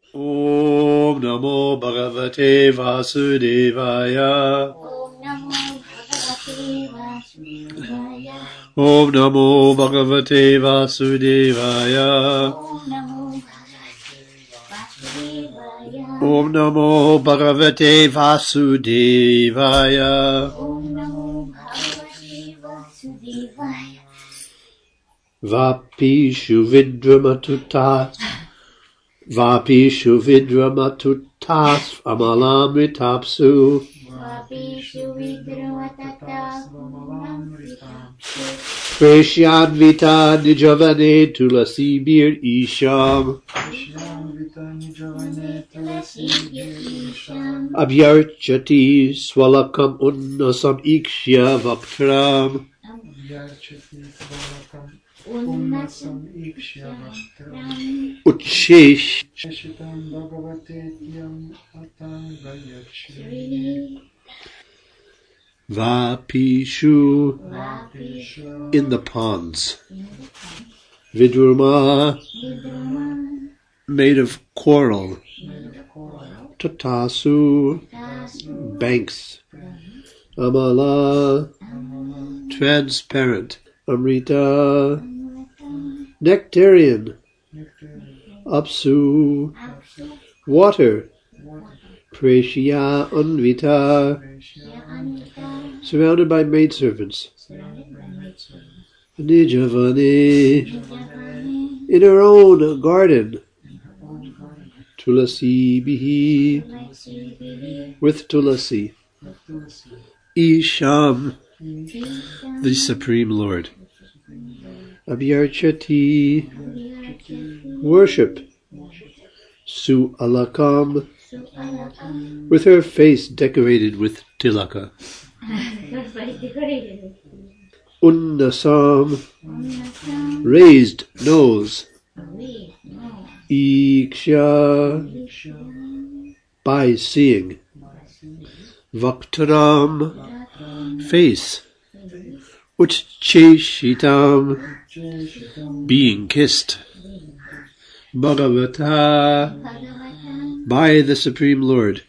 Om Namo Bhagavate Vasudevaya. Om Namo Bhagavate Vasudevaya. Om Namo Bhagavate Vasudevaya. Vapishu Vidramatutas. Vapishu Vidramatutas Amalamritapsu. Preshyanvita Nijavane Tulasibir Isham. Abhyarchati Swalakam Unnasam Ikshya Vaktram. Uchesh Vapishu in the ponds. Vidurma made of coral. Tatasu banks. Amala transparent. Amrita nectarian. Apsu water. Preshya Anvita surrounded by maidservants. Nijavane in her own garden. Tulasi bihi with tulasi. Isham the Supreme Lord. Abhyarchati worship. Su'alakam with her face decorated with tilaka. Unnasam raised nose. Iksha by seeing. Vaktaram face. Uchcheshitam being kissed. Bhagavata by the Supreme Lord.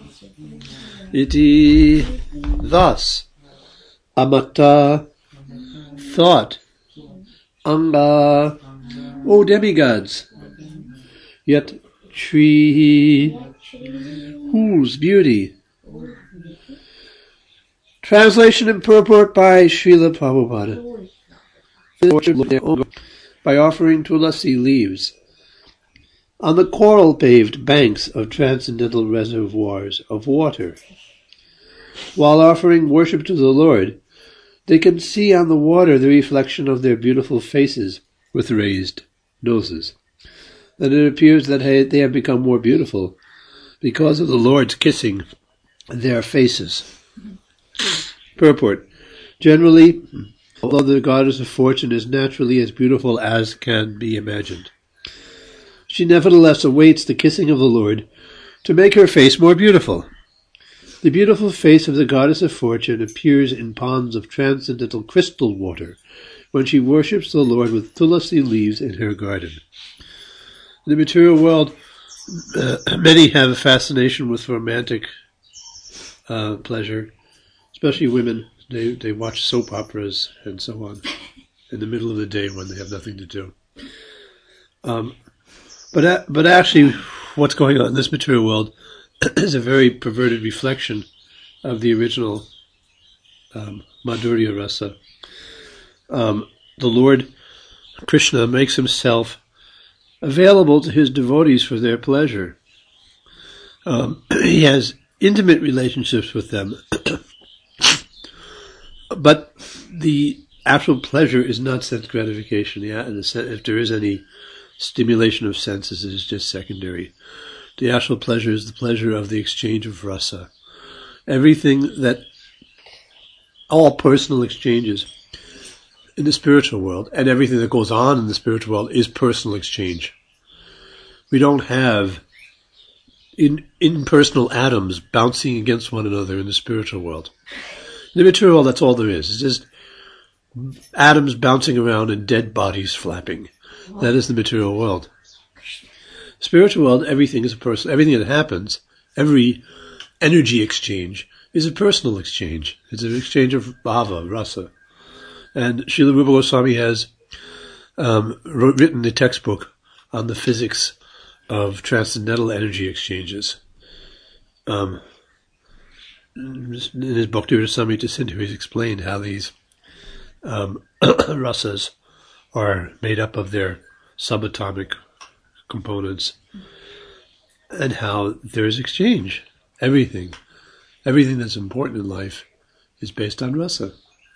Iti thus. Amata thought. Anga O demigods. Yet Shri whose beauty. Translation and purport by Srila Prabhupada. By offering tulasi leaves on the coral-paved banks of transcendental reservoirs of water. While offering worship to the Lord, they can see on the water the reflection of their beautiful faces with raised noses. And it appears that they have become more beautiful because of the Lord's kissing their faces. Purport. Generally, although the goddess of fortune is naturally as beautiful as can be imagined, she nevertheless awaits the kissing of the Lord to make her face more beautiful. The beautiful face of the goddess of fortune appears in ponds of transcendental crystal water when she worships the Lord with tulasi leaves in her garden. In the material world, many have a fascination with romantic pleasure, especially women. They watch soap operas and so on in the middle of the day when they have nothing to do. But actually, what's going on in this material world is a very perverted reflection of the original Madhurya Rasa. The Lord Krishna makes himself available to his devotees for their pleasure. He has intimate relationships with them, but the actual pleasure is not sense gratification. If there is any stimulation of senses, it is just secondary. The actual pleasure is the pleasure of the exchange of rasa. All personal exchanges in the spiritual world, and everything that goes on in the spiritual world is personal exchange. We don't have impersonal atoms bouncing against one another in the spiritual world. In the material world, that's all there is. It's just atoms bouncing around and dead bodies flapping. That is the material world. spiritual world, everything is a personal. Everything that happens, every energy exchange is a personal exchange. It's an exchange of bhava, rasa. And Srila Rupa Goswami has written the textbook on the physics of transcendental energy exchanges. In his Bhakti Rasamrita Sindhu, he's explained how these rasas are made up of their subatomic components and how there is exchange. Everything that's important in life is based on rasa.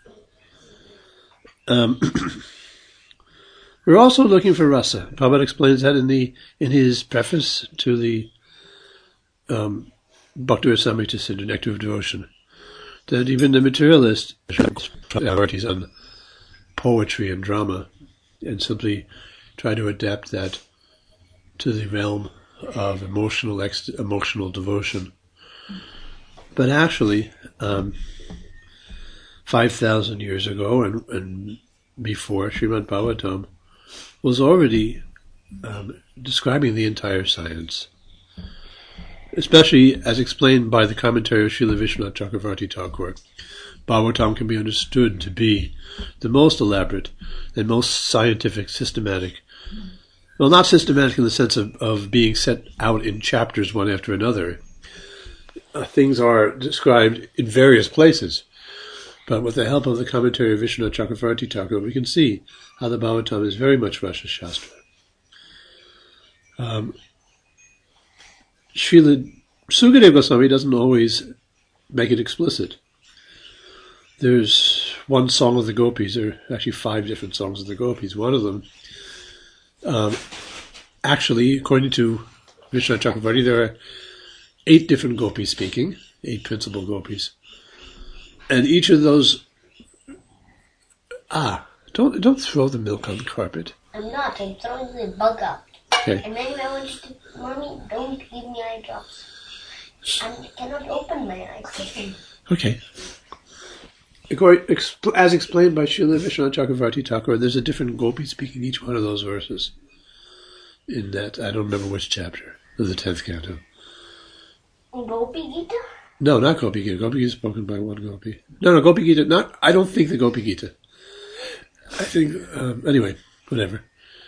We're also looking for rasa. Prabhupada explains that in his preface to the Bhakti Rasamrita Sindhu, Nectar of Devotion, that even the materialist priorities on poetry and drama and simply try to adapt that to the realm of emotional devotion. But actually, 5,000 years ago and before, Srimad Bhagavatam was already describing the entire science, especially as explained by the commentary of Srila Vishwanath Chakravarti Thakur. Bhagavatam can be understood to be the most elaborate and most scientific, systematic. Well, not systematic in the sense of being set out in chapters one after another. Things are described in various places. But with the help of the commentary of Vishwanath Chakravarti Thakur, we can see how the Bhagavatam is very much Rasa Shastra. Srila Sukadeva Goswami doesn't always make it explicit. There's one song of the gopis, there are actually 5 different songs of the gopis. One of them, actually, according to Vishwanath Chakravarti, there are 8 different gopis speaking, 8 principal gopis. And each of those... Don't throw the milk on the carpet. I'm not. I'm throwing the bug out. Okay. And then I want you to... Mommy, don't give me eye drops. I cannot open my eyes. Okay. As explained by Srila Vishwanath Chakravarti Thakur, there's a different gopi speaking each one of those verses. In that, I don't remember which chapter of the 10th canto. Gopi Gita? No, not Gopi Gita. Gopi Gita is spoken by one gopi. No, Gopi Gita, I don't think the Gopi Gita. I think, anyway, whatever.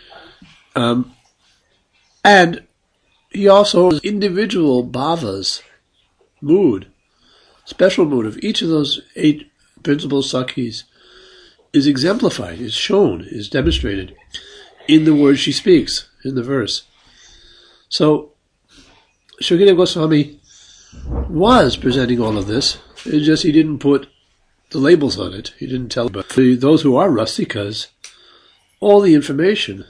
And he also, individual bhavas, mood, special mood of each of those 8 principal sakhis is exemplified, is shown, is demonstrated in the words she speaks, in the verse. So, Shukadeva Goswami was presenting all of this. It's just he didn't put the labels on it. He didn't tell. But those who are rustikas, all the information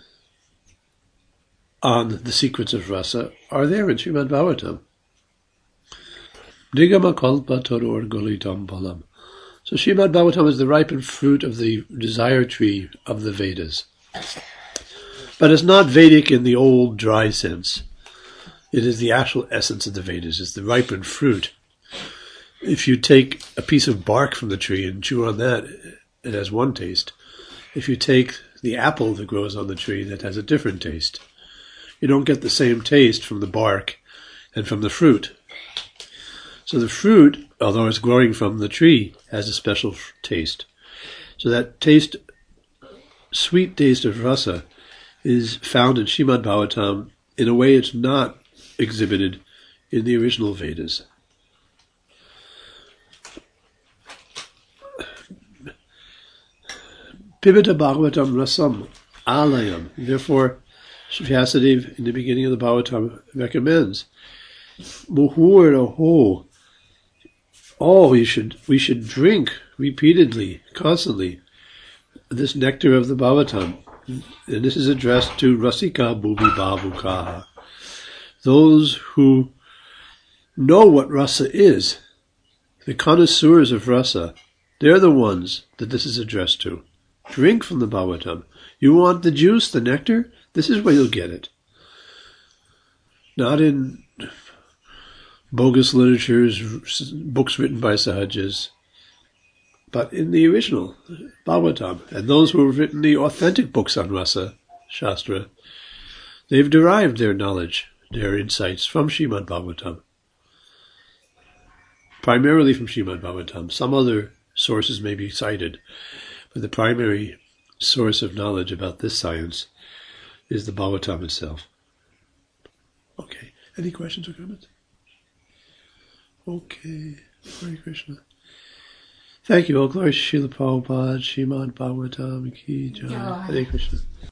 on the secrets of rasa are there in Srimad Bhagavatam. Nigama kalpa toror golitam balam. So Srimad Bhagavatam is the ripened fruit of the desire tree of the Vedas. But it's not Vedic in the old dry sense. It is the actual essence of the Vedas. It's the ripened fruit. If you take a piece of bark from the tree and chew on that, it has one taste. If you take the apple that grows on the tree, that has a different taste. You don't get the same taste from the bark and from the fruit. So the fruit, although it's growing from the tree, has a special taste. So that taste, sweet taste of rasa, is found in Srimad Bhagavatam in a way it's not exhibited in the original Vedas. Pibita Bhagavatam Rasam Alayam. Therefore, Vyasadeva in the beginning of the Bhagavatam recommends Muhur ho. We should drink repeatedly, constantly, this nectar of the Bhagavatam. And this is addressed to Rasika Bhubi Bhavukaha. Those who know what rasa is, the connoisseurs of rasa, they're the ones that this is addressed to. Drink from the Bhagavatam. You want the juice, the nectar? This is where you'll get it. Not in bogus literatures, books written by Sahajas, but in the original Bhagavatam. And those who have written the authentic books on Rasa Shastra, They've derived their knowledge, their insights from Srimad Bhagavatam. Primarily from Srimad Bhagavatam. Some other sources may be cited, but the primary source of knowledge about this science is the Bhagavatam itself. Okay. Any questions or comments? Okay. Hare Krishna. Thank you. All glory to Srila Prabhupada, Srimad Bhagavatam ki jai. Hare Krishna.